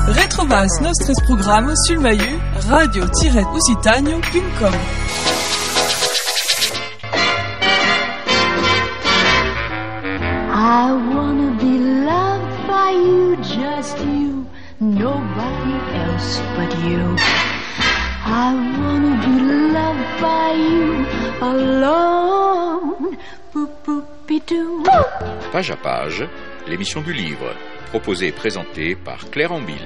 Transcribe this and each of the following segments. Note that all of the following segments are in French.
Retrovaas nostres programmes sul maiu radio-occitano.com. I wanna be loved by you, just you, nobody else but you. I wanna be loved by you, alone. Boop-boop-be-doo. Page à page, l'émission du livre, proposée et présentée par Claire Ambille.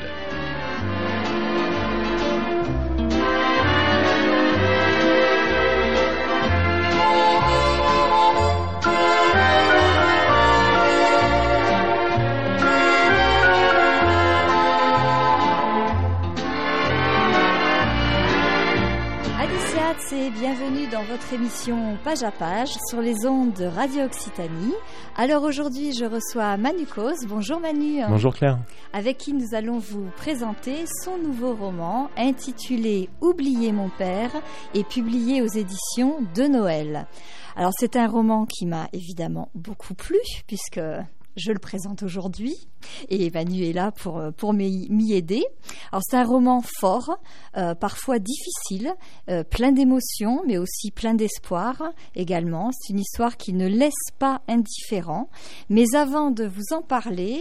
Et bienvenue dans votre émission Page à Page sur les ondes de Radio Occitanie. Alors aujourd'hui, je reçois Manu Cos. Bonjour Manu. Bonjour Claire. Avec qui nous allons vous présenter son nouveau roman intitulé Oubliez mon père et publié aux éditions de Noël. Alors c'est un roman qui m'a évidemment beaucoup plu puisque je le présente aujourd'hui et Manu est là pour m'y aider. Alors c'est un roman fort, parfois difficile, plein d'émotions mais aussi plein d'espoir également. C'est une histoire qui ne laisse pas indifférent. Mais avant de vous en parler,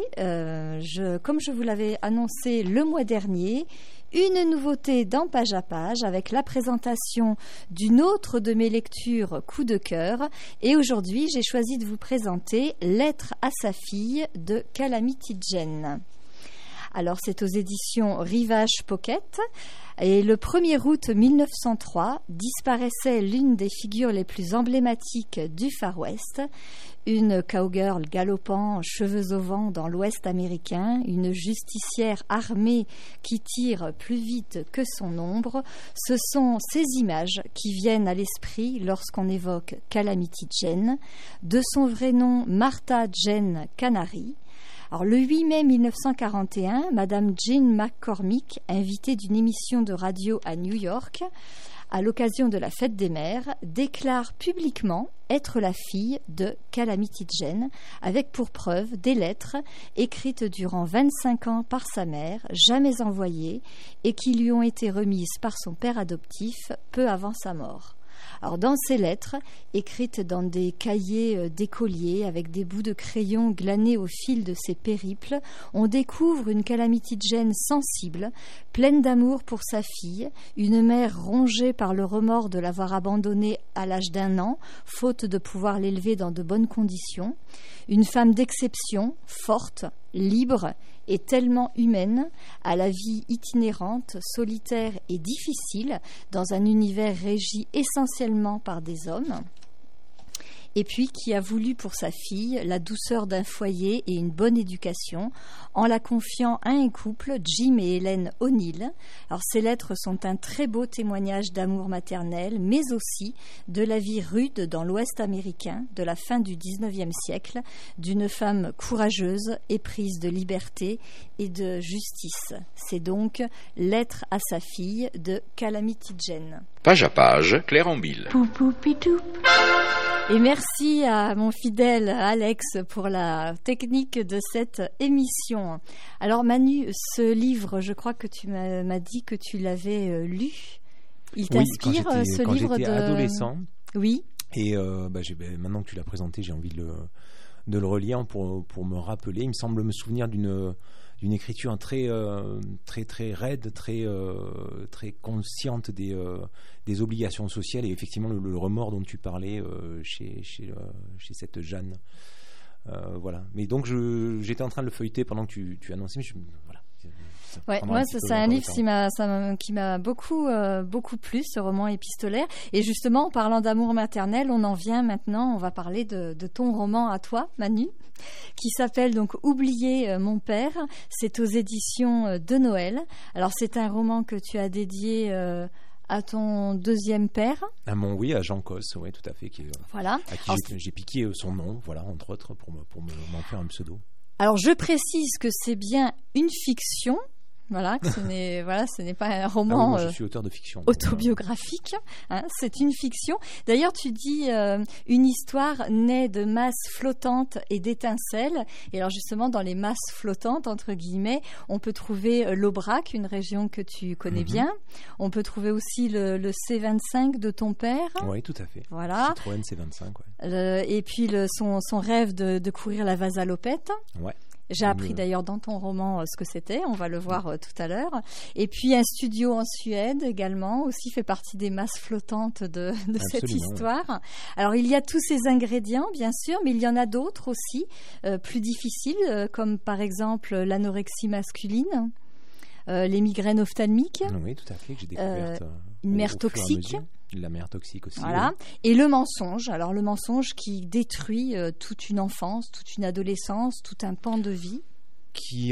comme je vous l'avais annoncé le mois dernier, une nouveauté dans Page à Page avec la présentation d'une autre de mes lectures coup de cœur. Et aujourd'hui, j'ai choisi de vous présenter Lettre à sa fille de Calamity Jane. Alors, c'est aux éditions Rivage Pocket. Et le 1er août 1903, disparaissait l'une des figures les plus emblématiques du Far West. Une cowgirl galopant, cheveux au vent dans l'Ouest américain, une justicière armée qui tire plus vite que son ombre. Ce sont ces images qui viennent à l'esprit lorsqu'on évoque Calamity Jane, de son vrai nom Martha Jane Canary. Alors, le 8 mai 1941, Madame Jane McCormick, invitée d'une émission de radio à New York, à l'occasion de la fête des mères, déclare publiquement être la fille de Calamity Jane, avec pour preuve des lettres écrites durant 25 ans par sa mère, jamais envoyées, et qui lui ont été remises par son père adoptif peu avant sa mort. Alors dans ces lettres, écrites dans des cahiers d'écoliers avec des bouts de crayon glanés au fil de ses périples, on découvre une Calamity Jane sensible, pleine d'amour pour sa fille, une mère rongée par le remords de l'avoir abandonnée à l'âge d'1 an, faute de pouvoir l'élever dans de bonnes conditions, une femme d'exception, forte, libre et tellement humaine, à la vie itinérante, solitaire et difficile, dans un univers régi essentiellement par des hommes, et puis qui a voulu pour sa fille la douceur d'un foyer et une bonne éducation, en la confiant à un couple, Jim et Helen O'Neill. Alors ces lettres sont un très beau témoignage d'amour maternel, mais aussi de la vie rude dans l'Ouest américain de la fin du XIXe siècle, d'une femme courageuse, éprise de liberté et de justice. C'est donc Lettre à sa fille de Calamity Jane. Page à page, Claire Ambille. Et merci à mon fidèle Alex pour la technique de cette émission. Alors Manu, ce livre, je crois que tu m'as dit que tu l'avais lu. Il t'inspire ce livre quand j'étais adolescent. Oui. Et maintenant que tu l'as présenté, j'ai envie de le relire pour me rappeler. Il me semble me souvenir d'une écriture très raide, très consciente des obligations sociales et effectivement le remords dont tu parlais chez cette Jeanne. Voilà. Mais donc j'étais en train de le feuilleter pendant que tu annonçais. Mais voilà. Ouais, moi c'est un livre qui m'a beaucoup plu, ce roman épistolaire. Et justement, en parlant d'amour maternel, on en vient maintenant, on va parler de ton roman à toi, Manu, qui s'appelle donc Oubliez mon père. C'est aux éditions de Noël. Alors c'est un roman que tu as dédié à ton deuxième père. À Jean Cos, oui, tout à fait. Voilà. À qui j'ai piqué son nom, voilà, entre autres, pour m'en faire un pseudo. Alors je précise que c'est bien une fiction, Voilà, que ce n'est pas un roman. Ah oui, moi, je suis auteur de fiction. Autobiographique, hein, c'est une fiction. D'ailleurs, tu dis une histoire née de masses flottantes et d'étincelles. Et alors justement, dans les masses flottantes, entre guillemets, on peut trouver l'Aubrac, une région que tu connais bien. On peut trouver aussi le C25 de ton père. Oui, tout à fait. Voilà. Citroën C25, ouais. Et puis son rêve de courir la Vasalopette. Ouais. J'ai appris d'ailleurs dans ton roman ce que c'était, on va le voir tout à l'heure. Et puis un studio en Suède également, aussi fait partie des masses flottantes de cette histoire. Ouais. Alors il y a tous ces ingrédients bien sûr, mais il y en a d'autres aussi, plus difficiles, comme par exemple l'anorexie masculine, les migraines ophtalmiques. Oui, tout à fait, que j'ai découvert. Une mère toxique. La mère toxique aussi. Voilà. Oui. Et le mensonge. Alors le mensonge qui détruit toute une enfance, toute une adolescence, tout un pan de vie. Qui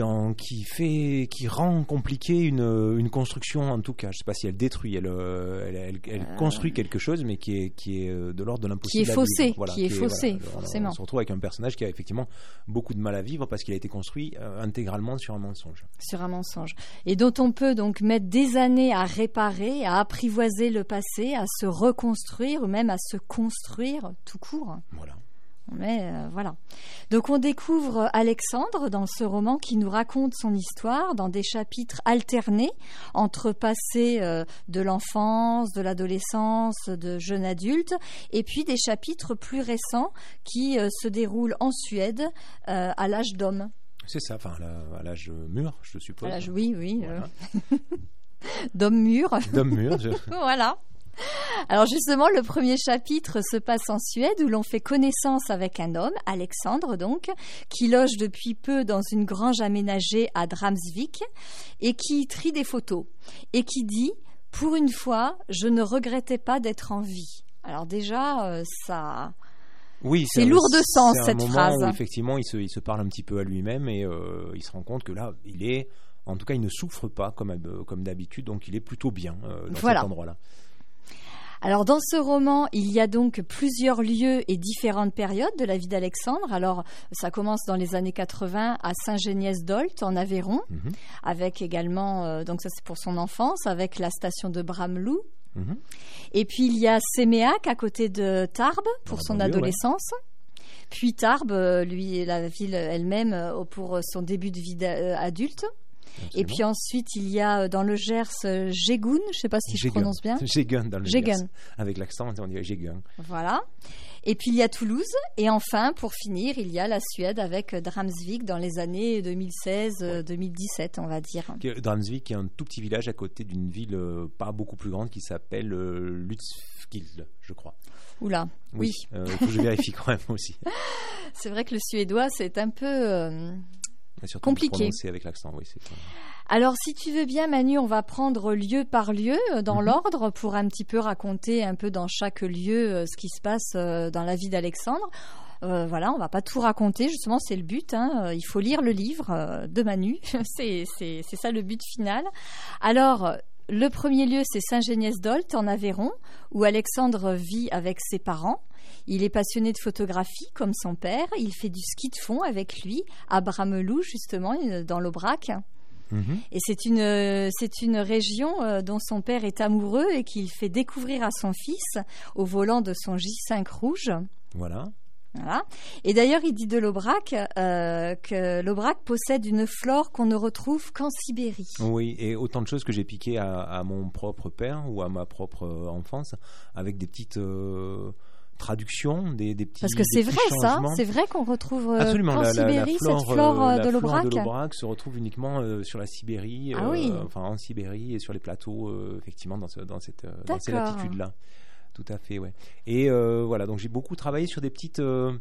rend compliqué une construction, en tout cas. Je ne sais pas si elle détruit, elle construit quelque chose, mais qui est de l'ordre de l'impossible. Qui est faussé, voilà, qui est faussé, forcément. On se retrouve avec un personnage qui a effectivement beaucoup de mal à vivre parce qu'il a été construit intégralement sur un mensonge. Sur un mensonge. Et dont on peut donc mettre des années à réparer, à apprivoiser le passé, à se reconstruire ou même à se construire tout court. Voilà. Mais voilà. Donc on découvre Alexandre dans ce roman qui nous raconte son histoire dans des chapitres alternés entre passé de l'enfance, de l'adolescence, de jeune adulte, et puis des chapitres plus récents qui se déroulent en Suède à l'âge d'homme. C'est ça, enfin à l'âge mûr, je suppose. À l'âge, oui. Voilà. D'homme mûr. D'homme mûr. Voilà. Alors justement, le premier chapitre se passe en Suède où l'on fait connaissance avec un homme, Alexandre donc, qui loge depuis peu dans une grange aménagée à Dramsvik et qui trie des photos et qui dit « Pour une fois, je ne regrettais pas d'être en vie ». Alors déjà, ça... Oui, c'est lourd de sens cette phrase. Où, effectivement, il se parle un petit peu à lui-même et il se rend compte que là, en tout cas, il ne souffre pas comme d'habitude, donc il est plutôt bien dans cet endroit-là. Alors dans ce roman, il y a donc plusieurs lieux et différentes périodes de la vie d'Alexandre. Alors ça commence dans les années 80 à Saint-Geniès-d'Olt en Aveyron, avec également, donc ça c'est pour son enfance, avec la station de Bramlou. Et puis il y a Séméac à côté de Tarbes pour son adolescence. Ouais. Puis Tarbes, lui, la ville elle-même pour son début de vie adulte. Absolument. Et puis ensuite, il y a dans le Gers Jégun, je ne sais pas si je prononce bien. Jégun dans le Gers. Avec l'accent, on dit Jégun. Voilà. Et puis il y a Toulouse. Et enfin, pour finir, il y a la Suède avec Dramsvik dans les années 2016-2017, on va dire. Dramsvik est un tout petit village à côté d'une ville pas beaucoup plus grande qui s'appelle Lysekil, je crois. Oula, oui. Il faut que je vérifie quand même aussi. C'est vrai que le suédois, c'est un peu... compliqué. Avec l'accent, oui, c'est... Alors, si tu veux bien, Manu, on va prendre lieu par lieu dans l'ordre pour un petit peu raconter un peu dans chaque lieu ce qui se passe dans la vie d'Alexandre. Voilà, on va pas tout raconter, justement, c'est le but. Il faut lire le livre de Manu, c'est ça le but final. Alors, le premier lieu, c'est Saint-Geniès-d'Olt en Aveyron, où Alexandre vit avec ses parents. Il est passionné de photographie comme son père. Il fait du ski de fond avec lui à Bramelou, justement, dans l'Aubrac. Et c'est une région dont son père est amoureux et qu'il fait découvrir à son fils au volant de son J5 rouge. Voilà. Et d'ailleurs, il dit de l'Aubrac que l'Aubrac possède une flore qu'on ne retrouve qu'en Sibérie. Oui, et autant de choses que j'ai piquées à mon propre père ou à ma propre enfance, avec des petites... traduction, des petits parce que c'est vrai changements. Ça, c'est vrai qu'on retrouve absolument en Sibérie cette flore de l'Aubrac. La flore de l'Aubrac se retrouve uniquement sur la Sibérie, enfin en Sibérie et sur les plateaux, effectivement dans cette latitude-là. Tout à fait, ouais. Et voilà, donc j'ai beaucoup travaillé sur des petites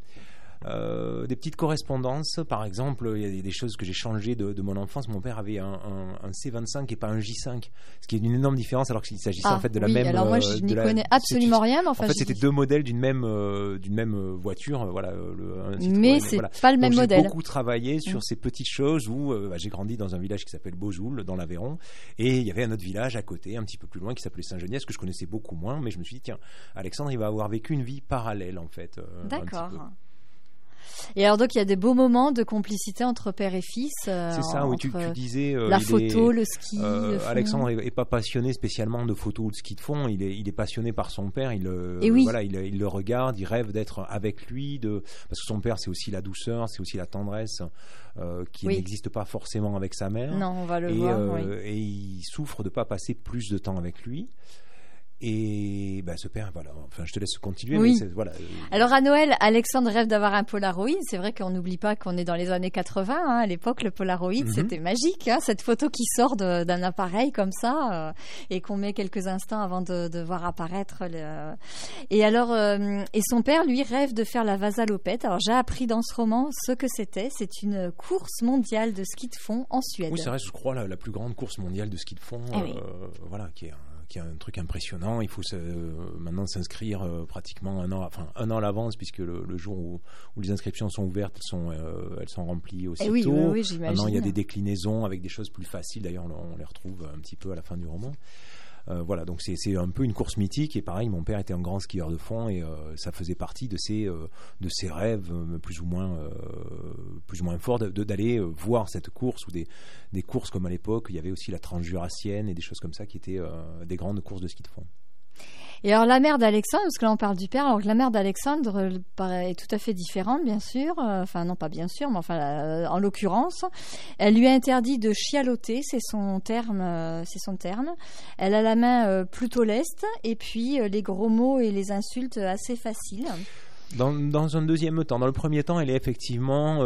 correspondances. Par exemple, il y a des choses que j'ai changées de mon enfance. Mon père avait un C25 et pas un J5, ce qui est une énorme différence alors qu'il s'agissait en fait de la même... alors moi je n'y connais absolument rien. Mais enfin, en fait c'était deux modèles d'une même voiture. Voilà, mais c'est pas le même modèle. J'ai beaucoup travaillé sur ces petites choses où j'ai grandi dans un village qui s'appelle Beaujoul, dans l'Aveyron, et il y avait un autre village à côté, un petit peu plus loin, qui s'appelait Saint-Geniès, que je connaissais beaucoup moins, mais je me suis dit, tiens, Alexandre, il va avoir vécu une vie parallèle en fait. D'accord. Et alors donc il y a des beaux moments de complicité entre père et fils. C'est ça, oui, tu disais... la photo, le ski, le fond. Alexandre est pas passionné spécialement de photo ou de ski de fond, il est passionné par son père, il le regarde, il rêve d'être avec lui, parce que son père c'est aussi la douceur, c'est aussi la tendresse qui n'existe pas forcément avec sa mère. Non, on va le voir. Et il souffre de ne pas passer plus de temps avec lui. Et ce père, voilà. Enfin, je te laisse continuer. Oui. Mais voilà. Alors à Noël, Alexandre rêve d'avoir un Polaroid. C'est vrai qu'on n'oublie pas qu'on est dans les années 80. À l'époque, le Polaroid, c'était magique. Cette photo qui sort d'un appareil comme ça et qu'on met quelques instants avant de voir apparaître. Et alors, et son père, lui, rêve de faire la Vasalopette. Alors j'ai appris dans ce roman ce que c'était. C'est une course mondiale de ski de fond en Suède. Oui, c'est vrai. Je crois la plus grande course mondiale de ski de fond. Voilà, qui est un truc impressionnant. Il faut maintenant s'inscrire pratiquement un an à l'avance, puisque le jour où les inscriptions sont ouvertes, elles sont remplies aussitôt. Oui, j'imagine. Maintenant, il y a des déclinaisons avec des choses plus faciles. D'ailleurs, on les retrouve un petit peu à la fin du roman. Voilà, donc c'est un peu une course mythique. Et pareil, mon père était un grand skieur de fond et ça faisait partie de ses rêves plus ou moins forts d'aller voir cette course, ou des courses comme à l'époque. Il y avait aussi la Transjurassienne et des choses comme ça qui étaient des grandes courses de ski de fond. Et alors la mère d'Alexandre, parce que là on parle du père, alors que la mère d'Alexandre est tout à fait différente, bien sûr, enfin non pas bien sûr, mais enfin en l'occurrence, elle lui interdit de chialoter, c'est son terme. Elle a la main plutôt leste, et puis les gros mots et les insultes assez faciles. Dans un deuxième temps, dans le premier temps, elle est effectivement,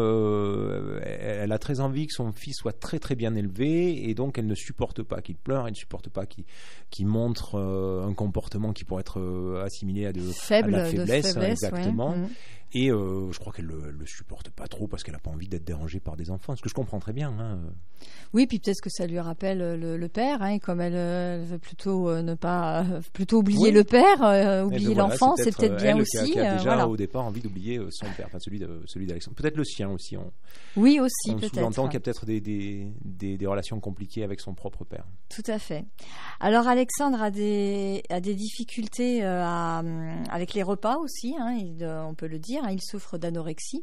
elle a très envie que son fils soit très très bien élevé, et donc elle ne supporte pas qu'il pleure, elle ne supporte pas qu'il montre un comportement qui pourrait être assimilé à de la faiblesse, exactement. Ouais. Et je crois qu'elle le supporte pas trop parce qu'elle n'a pas envie d'être dérangée par des enfants, ce que je comprends très bien. Oui, puis peut-être que ça lui rappelle le père, et comme elle veut plutôt plutôt oublier le père, oublier l'enfant, c'est peut-être bien elle aussi. Qui a déjà au départ envie d'oublier son père, enfin celui d'Alexandre, peut-être le sien aussi. Oui, aussi on peut-être. On sous-entend qu'il y a peut-être des relations compliquées avec son propre père. Tout à fait. Alors Alexandre a des difficultés avec les repas aussi, on peut le dire. Il souffre d'anorexie.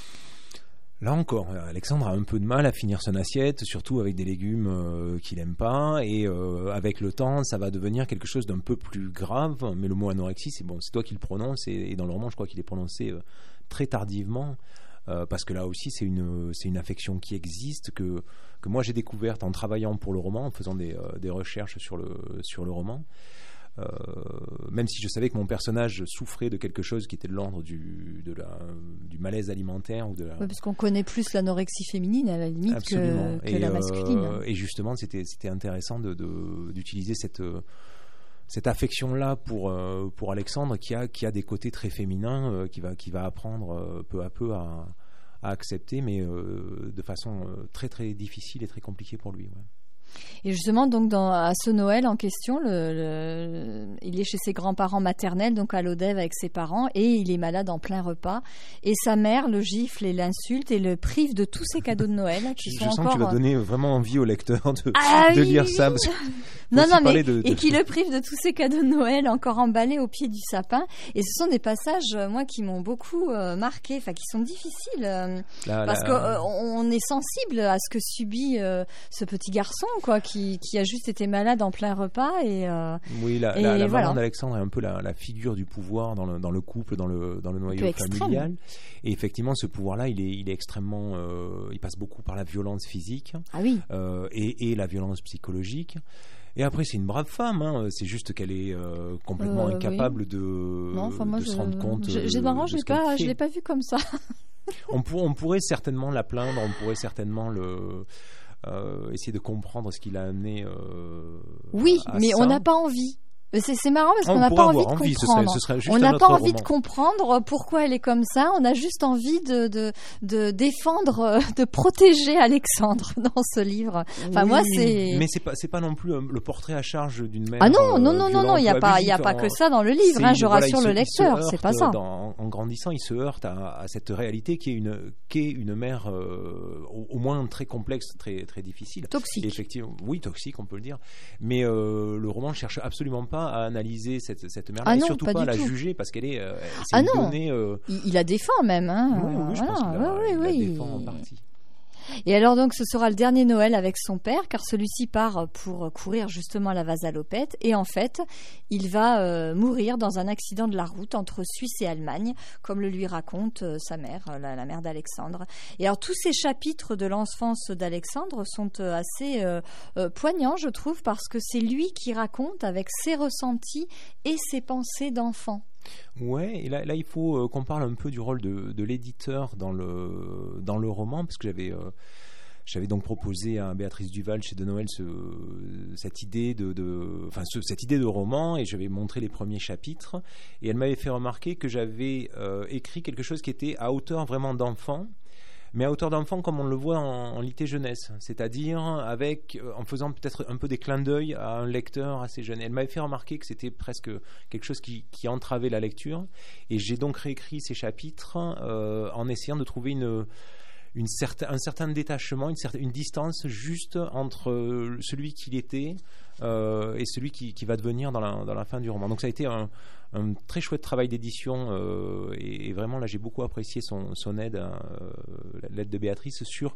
Là encore, Alexandre a un peu de mal à finir son assiette, surtout avec des légumes qu'il n'aime pas. Et avec le temps, ça va devenir quelque chose d'un peu plus grave. Mais le mot anorexie, c'est toi qui le prononces. Et dans le roman, je crois qu'il est prononcé très tardivement. Parce que là aussi, c'est une affection qui existe, que moi j'ai découverte en travaillant pour le roman, en faisant des recherches sur le roman. Même si je savais que mon personnage souffrait de quelque chose qui était de l'ordre du malaise alimentaire ou parce qu'on connaît plus l'anorexie féminine à la limite que la masculine. Et justement, c'était intéressant d'utiliser cette affection-là pour Alexandre qui a des côtés très féminins qui va apprendre peu à peu à accepter, mais de façon très très difficile et très compliquée pour lui. Ouais. Et justement, donc à ce Noël en question, il est chez ses grands-parents maternels, donc à Lodève avec ses parents, et il est malade en plein repas. Et sa mère le gifle et l'insulte et le prive de tous ses cadeaux de Noël. Je sens que tu vas donner vraiment envie au lecteur de lire ça. Parce et qui le prive de tous ses cadeaux de Noël encore emballés au pied du sapin. Et ce sont des passages, moi, qui m'ont beaucoup marqué, enfin qui sont difficiles, parce qu'on est sensible à ce que subit ce petit garçon, qui a juste été malade en plein repas. Oui, la maman d'Alexandre est un peu la figure du pouvoir dans le couple, dans le noyau familial. Et effectivement, ce pouvoir-là, il est extrêmement... il passe beaucoup par la violence physique et la violence psychologique. Et après, c'est une brave femme. C'est juste qu'elle est complètement incapable de se rendre compte. Je l'ai pas vu comme ça. on pourrait certainement la plaindre, on pourrait certainement essayer de comprendre ce qui l'a amené mais on n'a pas envie. C'est marrant parce qu'on n'a pas envie de comprendre. On n'a pas envie de comprendre pourquoi elle est comme ça. On a juste envie de défendre, de protéger Alexandre dans ce livre. Enfin, moi, c'est. Mais c'est pas non plus le portrait à charge d'une mère. Ah non, il y a pas que ça dans le livre. Je rassure le lecteur, c'est pas ça. En grandissant, il se heurte à cette réalité qui est une mère au moins très complexe, très très difficile. Toxique. Effectivement, oui, toxique, on peut le dire. Mais le roman ne cherche absolument pas pas à analyser cette mère-là, Ah et non, surtout pas pas à du la tout. juger, parce qu'elle est, c'est Ah une non. donnée. Il la défend même. Hein. Oui, je pense qu'il la défend en partie. Et alors donc ce sera le dernier Noël avec son père, car celui-ci part pour courir justement à la vasalopette, et en fait il va mourir dans un accident de la route entre Suisse et Allemagne, comme le lui raconte sa mère, la mère d'Alexandre. Et alors tous ces chapitres de l'enfance d'Alexandre sont assez poignants, je trouve, parce que c'est lui qui raconte avec ses ressentis et ses pensées d'enfant. Ouais, et là il faut qu'on parle un peu du rôle de l'éditeur dans le roman, parce que j'avais donc proposé à Béatrice Duval chez De Noël cette idée cette idée de roman, et je vais montrer les premiers chapitres, et elle m'avait fait remarquer que j'avais écrit quelque chose qui était à hauteur vraiment d'enfant, mais à hauteur d'enfant comme on le voit en litté jeunesse, c'est-à-dire en faisant peut-être un peu des clins d'œil à un lecteur assez jeune. Elle m'avait fait remarquer que c'était presque quelque chose qui entravait la lecture, et j'ai donc réécrit ces chapitres en essayant de trouver un certain détachement, une distance juste entre celui qu'il était et celui qui va devenir dans la fin du roman. Donc ça a été un très chouette travail d'édition, et vraiment là j'ai beaucoup apprécié son aide, l'aide de Béatrice sur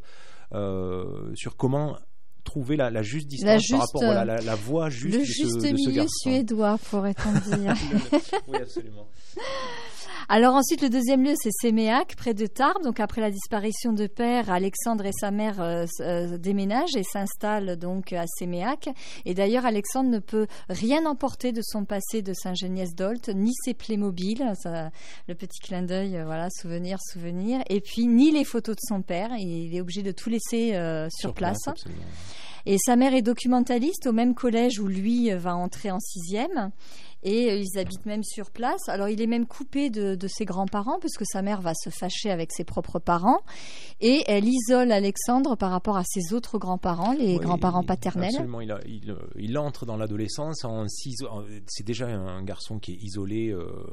comment trouver la juste distance par rapport à la voix juste le de juste ce milieu garçon. Suédois, pourrait-on dire. Oui, absolument. Alors ensuite, le deuxième lieu, c'est Séméac, près de Tarbes. Donc après la disparition de père, Alexandre et sa mère déménagent et s'installent donc à Séméac. Et d'ailleurs, Alexandre ne peut rien emporter de son passé de Saint-Geniès-d'Olt, ni ses Playmobil, le petit clin d'œil, voilà, souvenir. Et puis ni les photos de son père. Il est obligé de tout laisser sur place. Absolument. Et sa mère est documentaliste au même collège où lui va entrer en 6e. Et ils habitent même sur place. Alors il est même coupé de ses grands-parents, puisque sa mère va se fâcher avec ses propres parents. Et elle isole Alexandre par rapport à ses autres grands-parents, les grands-parents paternels. Absolument, il entre dans l'adolescence. C'est déjà un garçon qui est isolé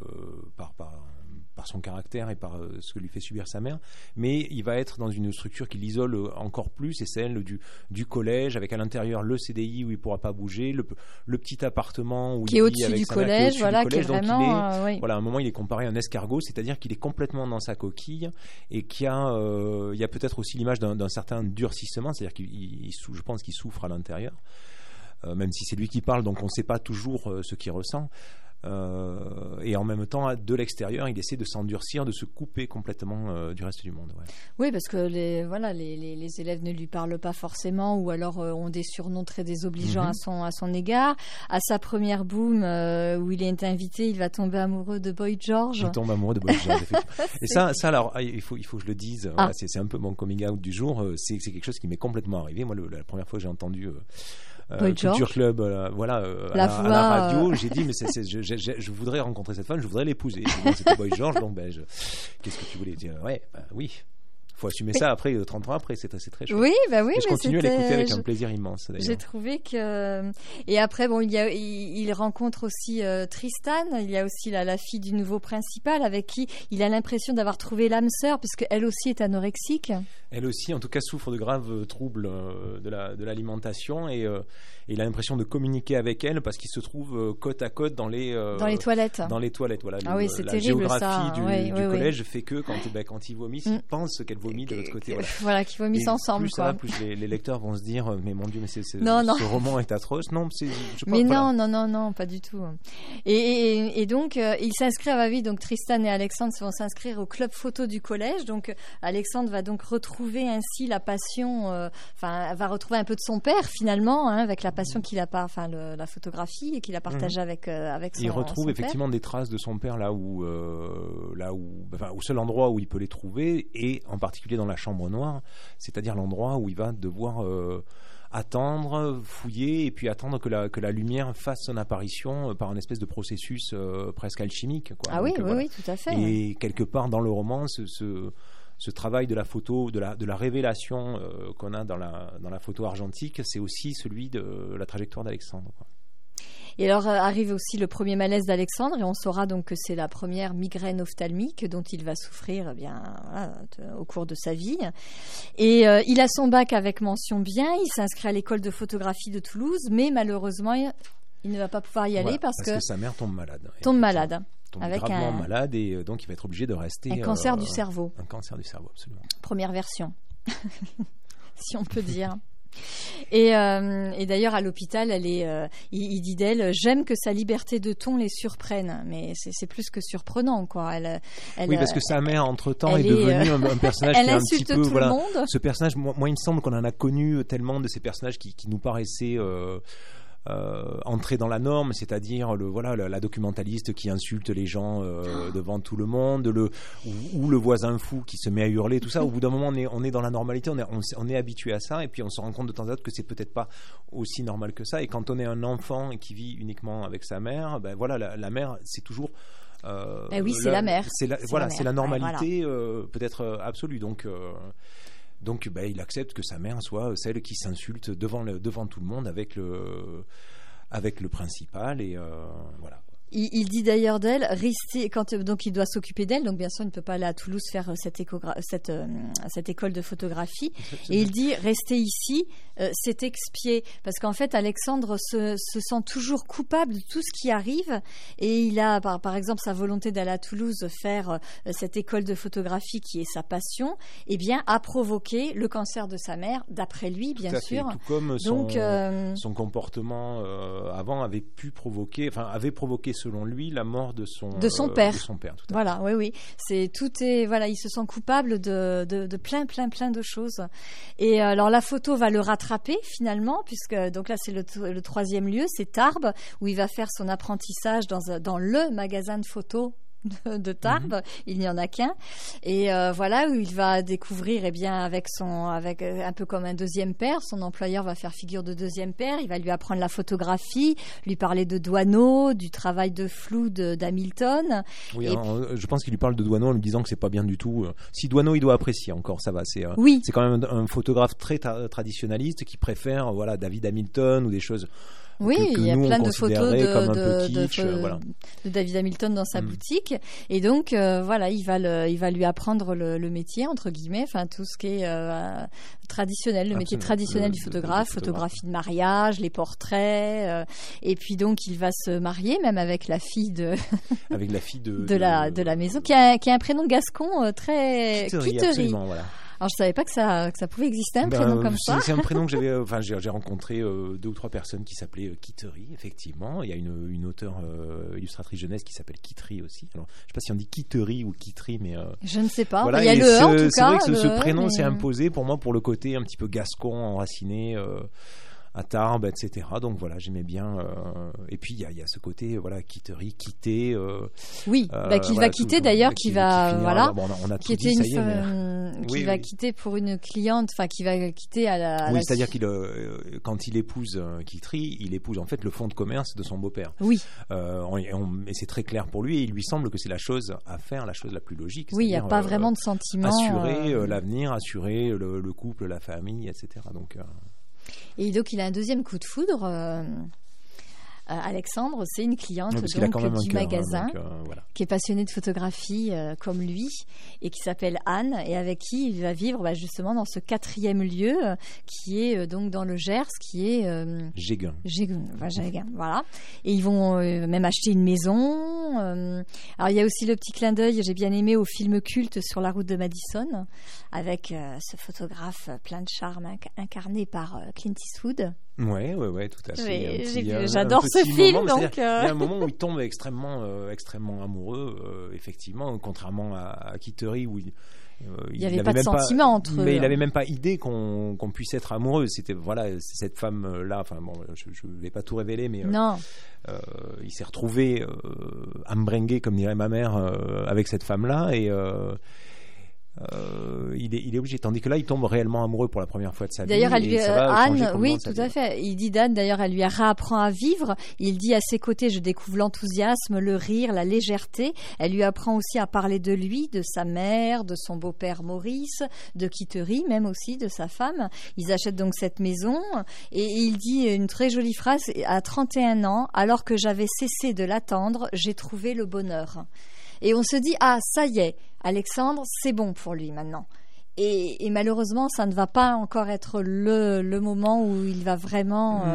par son caractère et par ce que lui fait subir sa mère, mais il va être dans une structure qui l'isole encore plus, c'est celle du collège, avec à l'intérieur le CDI où il ne pourra pas bouger, le petit appartement où qui il est vit au-dessus avec du sa mère, collège, qui est au-dessus du collège. Qui est Donc vraiment... oui. Voilà, à un moment il est comparé à un escargot, c'est-à-dire qu'il est complètement dans sa coquille, et qu'il y a peut-être aussi l'image d'un certain durcissement, c'est-à-dire je pense qu'il souffre à l'intérieur, même si c'est lui qui parle, donc on ne sait pas toujours ce qu'il ressent. Et en même temps, de l'extérieur, il essaie de s'endurcir, de se couper complètement du reste du monde. Ouais. Oui, parce que les élèves ne lui parlent pas forcément, ou alors ont des surnoms très désobligeants à son égard. À sa première boom, où il est invité, il va tomber amoureux de Boy George. Il tombe amoureux de Boy George, effectivement. Et ça, alors, il faut que je le dise, voilà, c'est un peu mon coming out du jour. C'est quelque chose qui m'est complètement arrivé. Moi, la première fois que j'ai entendu... Culture Club, à la radio, j'ai dit mais je voudrais rencontrer cette femme, je voudrais l'épouser. C'était Boy George, donc qu'est-ce que tu voulais dire? Oui, faut assumer ça après 30 ans après, c'est très chouette. Oui, oui, et je continue à l'écouter avec un plaisir immense d'ailleurs. J'ai trouvé que et après il rencontre aussi Tristan, il y a aussi la fille du nouveau principal avec qui il a l'impression d'avoir trouvé l'âme sœur, puisque elle aussi est anorexique. Elle aussi, en tout cas, souffre de graves troubles de l'alimentation, et il a l'impression de communiquer avec elle parce qu'il se trouve côte à côte dans les toilettes. Dans les toilettes, voilà. C'est la terrible, géographie du collège fait que quand il vomit, il pense qu'elle vomit de l'autre côté. Voilà, qu'ils vomissent ensemble. Plus les lecteurs vont se dire, mais mon Dieu, mais ce roman est atroce. Non, non, pas du tout. Et donc, il s'inscrit à ma vie. Donc Tristan et Alexandre vont s'inscrire au club photo du collège. Donc Alexandre va donc retrouver ainsi la passion, va retrouver un peu de son père finalement, avec la passion qu'il a la photographie, et qu'il a partagée avec son. Il retrouve effectivement père. des traces de son père au seul endroit où il peut les trouver, et en particulier dans la chambre noire, c'est-à-dire l'endroit où il va devoir attendre, fouiller, et puis attendre que la lumière fasse son apparition par un espèce de processus presque alchimique, quoi. Donc, oui, tout à fait. Et quelque part dans le roman, ce travail de la photo, de la révélation qu'on a dans la photo argentique, c'est aussi celui de la trajectoire d'Alexandre, quoi. Et alors arrive aussi le premier malaise d'Alexandre, et on saura donc que c'est la première migraine ophtalmique dont il va souffrir au cours de sa vie. Et il a son bac avec mention bien, il s'inscrit à l'école de photographie de Toulouse, mais malheureusement Il ne va pas pouvoir y aller parce que sa mère tombe malade. Tombe avec gravement malade et donc il va être obligé de rester. Un cancer du cerveau. Un cancer du cerveau, absolument. Première version, si on peut dire. Et d'ailleurs à l'hôpital, il dit d'elle, j'aime que sa liberté de ton les surprenne, mais c'est plus que surprenant, quoi. Oui, parce que sa mère entre-temps est devenue un personnage qui est un petit peu, tout le monde. Ce personnage, moi il me semble qu'on en a connu tellement de ces personnages qui nous paraissaient entrer dans la norme, c'est-à-dire la documentaliste qui insulte les gens devant tout le monde, ou le voisin fou qui se met à hurler, tout ça. Au bout d'un moment, on est dans la normalité, on est habitué à ça, et puis on se rend compte de temps à autre que c'est peut-être pas aussi normal que ça. Et quand on est un enfant qui vit uniquement avec sa mère, la mère, c'est toujours c'est la mère. C'est la normalité, peut-être absolue. Donc, il accepte que sa mère soit celle qui s'insulte devant tout le monde avec le principal et voilà. Il dit d'ailleurs d'elle, donc il doit s'occuper d'elle, donc bien sûr il ne peut pas aller à Toulouse faire cette école de photographie. Et il dit rester ici, c'est expier, parce qu'en fait Alexandre se sent toujours coupable de tout ce qui arrive, et il a par exemple sa volonté d'aller à Toulouse faire cette école de photographie qui est sa passion, et bien a provoqué le cancer de sa mère, d'après lui bien sûr. Tout comme son comportement avant avait provoqué selon lui la mort de son père. Tout voilà, oui. Il se sent coupable de plein de choses. Et alors la photo va le rattraper finalement, puisque donc là c'est le troisième lieu, c'est Tarbes, où il va faire son apprentissage dans le magasin de photos de Tarbes. Il n'y en a qu'un, et où il va découvrir avec un peu comme un deuxième père, son employeur va faire figure de deuxième père, il va lui apprendre la photographie, lui parler de Doisneau, du travail de flou d'Hamilton. Oui, je pense qu'il lui parle de Doisneau en lui disant que c'est pas bien du tout. Si Doisneau il doit apprécier encore, ça va, c'est quand même un photographe très traditionnaliste qui préfère David Hamilton ou des choses. Oui, il y a plein de photos de David Hamilton dans sa boutique, et donc il va lui apprendre le métier entre guillemets, tout ce qui est traditionnel, le métier traditionnel du photographe, photographie de mariage, les portraits, et puis donc il va se marier même avec la fille de la maison qui a un prénom gascon très Quitterie. Absolument, voilà. Alors je savais pas que ça pouvait exister un prénom comme ça. C'est un prénom que j'ai rencontré 2 ou 3 personnes qui s'appelaient Quitterie, effectivement. Il y a une auteure illustratrice jeunesse qui s'appelle Quitterie aussi. Alors je sais pas si on dit Quitterie ou Quitterie, mais je ne sais pas. Il y a le E en tout cas. C'est vrai que ce prénom s'est imposé pour moi pour le côté un petit peu gascon, enraciné. À Tarbes, etc. Donc voilà, j'aimais bien. Et puis il y a ce côté, Quitterie, quitter. Qu'il va quitter d'ailleurs, qui va on a tout dit, ça y est. Qui va quitter pour une cliente, qui va quitter à la. Oui, c'est-à-dire quand il épouse Quitterie, il épouse en fait le fonds de commerce de son beau-père. Oui. Et c'est très clair pour lui. Et il lui semble que c'est la chose à faire, la chose la plus logique. Oui, il n'y a pas vraiment de sentiment. Assurer l'avenir, assurer le couple, la famille, etc. Donc. Et donc il a un deuxième coup de foudre. Alexandre, c'est une cliente du magasin qui est passionnée de photographie comme lui, et qui s'appelle Anne, et avec qui il va vivre justement dans ce 4e lieu qui est donc dans le Gers, qui est Jégun, voilà. Et ils vont même acheter une maison. Alors il y a aussi le petit clin d'œil, j'ai bien aimé, au film culte Sur la route de Madison, avec ce photographe plein de charme incarné par Clint Eastwood. Ouais, tout à fait. J'adore ce film. Il y a un moment où il tombe extrêmement amoureux, effectivement, contrairement à Quitterie où il n'y avait pas de sentiment entre eux. Mais il n'avait même pas idée qu'on puisse être amoureux. C'était cette femme-là. Je ne vais pas tout révéler, mais non. Il s'est retrouvé embringué, comme dirait ma mère, avec cette femme-là, et il est obligé, tandis que là il tombe réellement amoureux pour la première fois de sa vie. D'ailleurs Anne, oui, tout à fait, il dit d'Anne, d'ailleurs elle lui réapprend à vivre. Il dit à ses côtés, je découvre l'enthousiasme, le rire, la légèreté. Elle lui apprend aussi à parler de lui, de sa mère, de son beau-père Maurice, de Quitterie, même aussi de sa femme. Ils achètent donc cette maison, et il dit une très jolie phrase: à 31 ans, alors que j'avais cessé de l'attendre, j'ai trouvé le bonheur. Et on se dit, ça y est, Alexandre, c'est bon pour lui maintenant. Et malheureusement, ça ne va pas encore être le moment où il va vraiment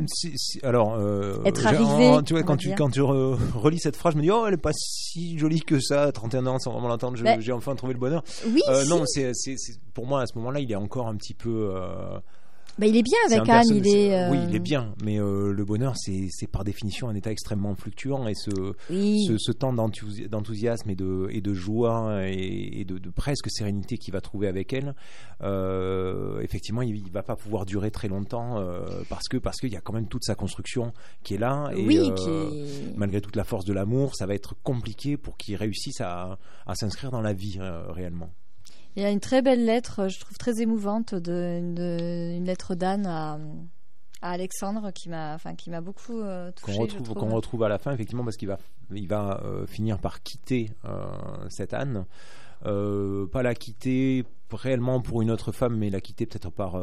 être arrivé. Tu vois, quand tu relis cette phrase, je me dis elle est pas si jolie que ça. 31 ans sans vraiment l'entendre, j'ai enfin trouvé le bonheur. Oui. Non, c'est pour moi à ce moment-là, il est encore un petit peu. Il est bien avec Anne, oui, il est bien, mais le bonheur, c'est par définition un état extrêmement fluctuant, et ce temps d'enthousiasme et de joie et de presque sérénité qu'il va trouver avec elle, effectivement, il va pas pouvoir durer très longtemps parce qu'il y a quand même toute sa construction qui est là, et malgré toute la force de l'amour, ça va être compliqué pour qu'il réussisse à s'inscrire dans la vie réellement. Il y a une très belle lettre, je trouve très émouvante, une lettre d'Anne à Alexandre qui m'a beaucoup touchée. Qu'on retrouve à la fin, effectivement, parce qu'il va finir par quitter cette Anne. Pas la quitter réellement pour une autre femme, mais la quitter peut-être par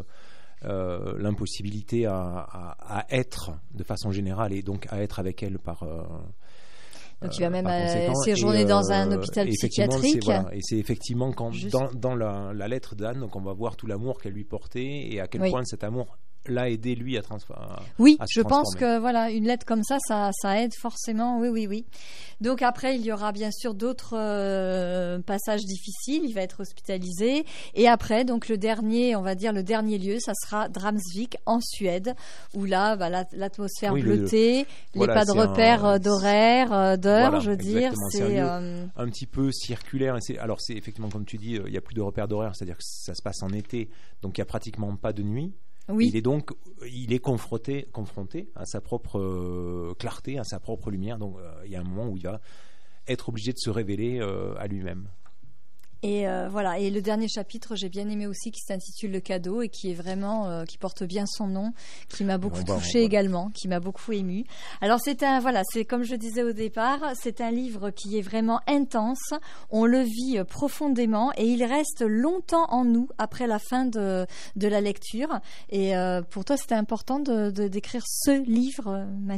l'impossibilité à être de façon générale, et donc à être avec elle par... Donc il va même séjourner dans un hôpital psychiatrique. Et c'est effectivement quand dans la lettre d'Anne qu'on va voir tout l'amour qu'elle lui portait, et à quel point cet amour l'a aidé lui à transformer. Oui, je pense que une lettre comme ça aide forcément. Oui. Donc après, il y aura bien sûr d'autres passages difficiles. Il va être hospitalisé, et après, donc le dernier lieu, ça sera Dramsvik en Suède, où là, l'atmosphère bleutée, pas de repères d'horaire, d'heures, je veux dire, c'est un petit peu circulaire. Et c'est effectivement, comme tu dis, il y a plus de repères d'horaire, c'est-à-dire que ça se passe en été, donc il y a pratiquement pas de nuit. Oui. Il est confronté à sa propre clarté, à sa propre lumière. Donc il y a un moment où il va être obligé de se révéler à lui-même. Et Et le dernier chapitre, j'ai bien aimé aussi, qui s'intitule Le Cadeau, et qui est vraiment qui porte bien son nom, qui m'a beaucoup touchée également, qui m'a beaucoup émue. Alors c'est comme je disais au départ, c'est un livre qui est vraiment intense. On le vit profondément, et il reste longtemps en nous après la fin de la lecture. Et pour toi, c'était important d'écrire ce livre, Manu ?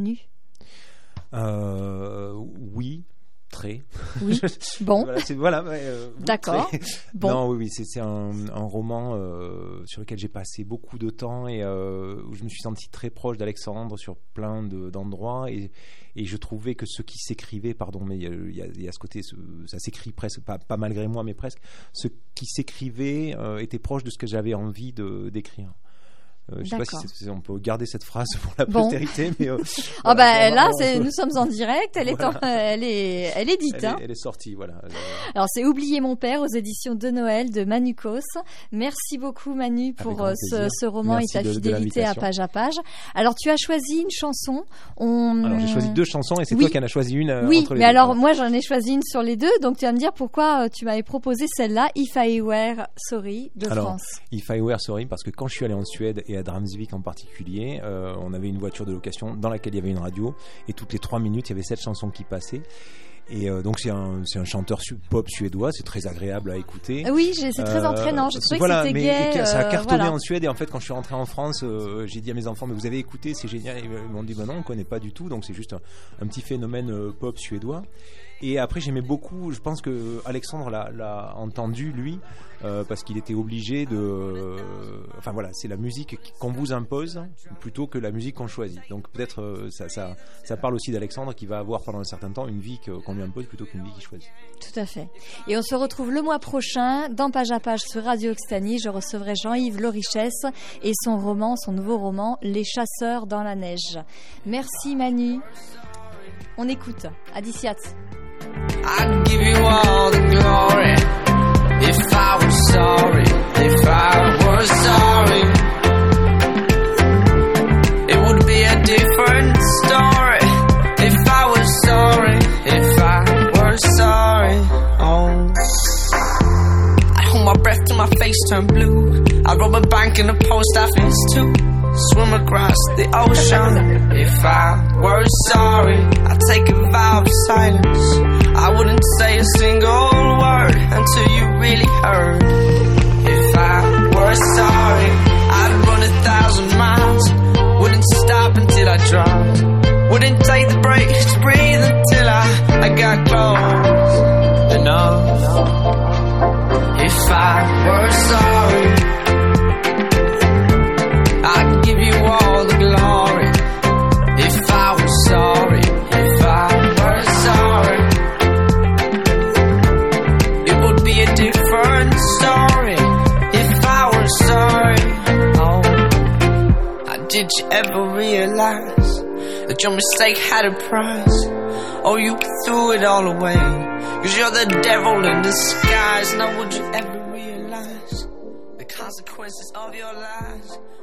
Oui. Très. Oui. Bon. D'accord. Bon. Non, oui, c'est un roman sur lequel j'ai passé beaucoup de temps, et où je me suis senti très proche d'Alexandre sur plein d'endroits, et je trouvais que ce qui s'écrivait, mais il y a ce côté, ça s'écrit presque, pas malgré moi, mais presque, ce qui s'écrivait était proche de ce que j'avais envie d'écrire. Je ne sais pas si on peut garder cette phrase pour la postérité, mais nous sommes en direct. Elle est dite. Elle est sortie, voilà. Alors c'est Oublier mon père aux éditions de Noël de Manu Cos. Merci beaucoup, Manu, pour ce roman. Merci et ta fidélité à page à page. Alors tu as choisi une chanson. Alors j'ai choisi deux chansons, et c'est toi qui en as choisi une. Oui, entre les deux. Alors moi j'en ai choisi une sur les deux. Donc tu vas me dire pourquoi tu m'avais proposé celle-là, If I Were Sorry de France. If I Were Sorry, parce que quand je suis allé en Suède, et à Dramsvik en particulier, on avait une voiture de location dans laquelle il y avait une radio, et toutes les 3 minutes il y avait cette chanson qui passait, et donc c'est un chanteur pop suédois, c'est très agréable à écouter. Oui, c'est très entraînant, je trouvais que c'était gai. Ça a cartonné en Suède, et en fait quand je suis rentré en France, j'ai dit à mes enfants, mais vous avez écouté, c'est génial. Ils m'ont dit non, on connaît pas du tout, donc c'est juste un petit phénomène pop suédois. Et après j'aimais beaucoup, je pense que Alexandre l'a entendu lui, parce qu'il était obligé c'est la musique qu'on vous impose plutôt que la musique qu'on choisit. Donc peut-être ça parle aussi d'Alexandre, qui va avoir pendant un certain temps une vie qu'on lui impose plutôt qu'une vie qu'il choisit. Tout à fait. Et on se retrouve le mois prochain dans Page à Page sur Radio Occitanie. Je recevrai Jean-Yves Lorichesse et son nouveau roman Les Chasseurs dans la neige. Merci Manu. On écoute Adiciat. I'd give you all the glory if I were sorry, if I were sorry. It would be a different story if I was sorry, if I were sorry. Oh, I hold my breath till my face turned blue. I rob a bank and a post office too. Swim across the ocean. If I were sorry, I'd take a vow of silence. I wouldn't say a single word until you really heard. If I were sorry, I'd run 1,000 miles. Wouldn't stop until I drowned. Wouldn't take the breaks to breathe until I got close enough. If I were did you ever realize that your mistake had a price? Oh, you threw it all away, 'cause you're the devil in disguise. Now would you ever realize the consequences of your lies?